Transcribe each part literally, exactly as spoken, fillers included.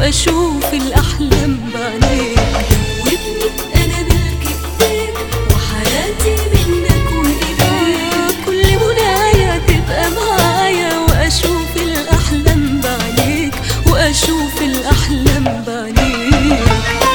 واشوف الاحلام بعينيك. وابني انا ملك ايديك وحياتي منك وايديك، كل منايا تبقى معايا واشوف الاحلام بعينيك واشوف الاحلام بعينيك.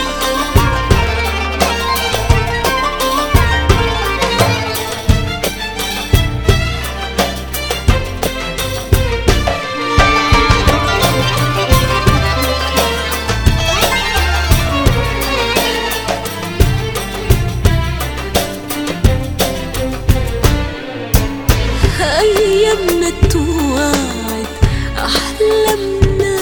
أيامنا توعد أحلامنا،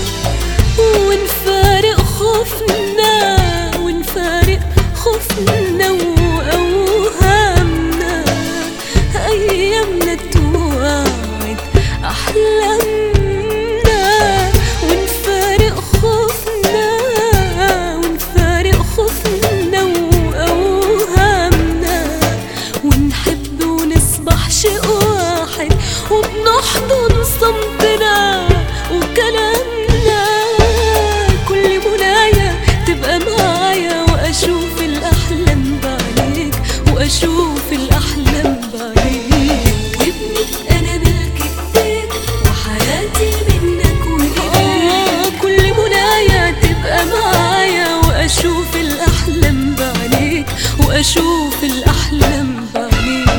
ونفارق خوفنا ونفارق خوفنا وأوهامنا. أيامنا توعد أحلامنا، ونفارق خوفنا ونفارق خوفنا وأوهامنا، ونحب ونصبح شيء واحد وبنحضن صمتنا وكلامنا. كل منايا تبقى معايا واشوف الاحلام بعينيك واشوف الاحلام بعينيك. وابني انا ملك ايديك وحياتي منك وايديك، كل منايا تبقى معايا واشوف الاحلام بعينيك واشوف الاحلام بعينيك.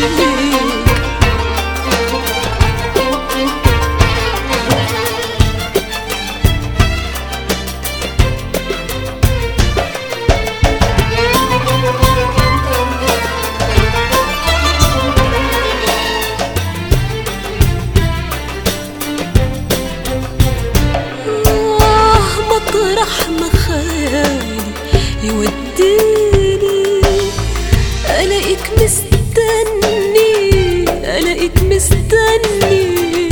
مطرح ما خيالي يوديني ألاقيك مستني، ألاقيك مستني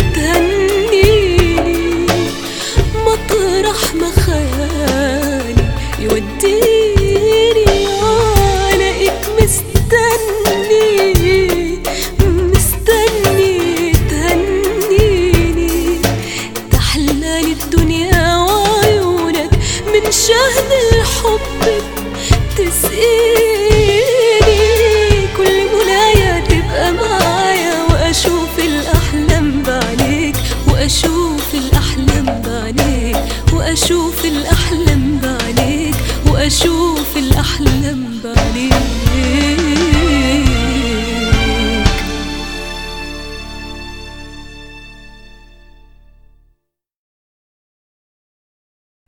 تهنيني. مطرح ما خيالي يوديني ألاقيك مستني مستني تهنيني. تحلالي الدنيا من شهد الحب تسقيني.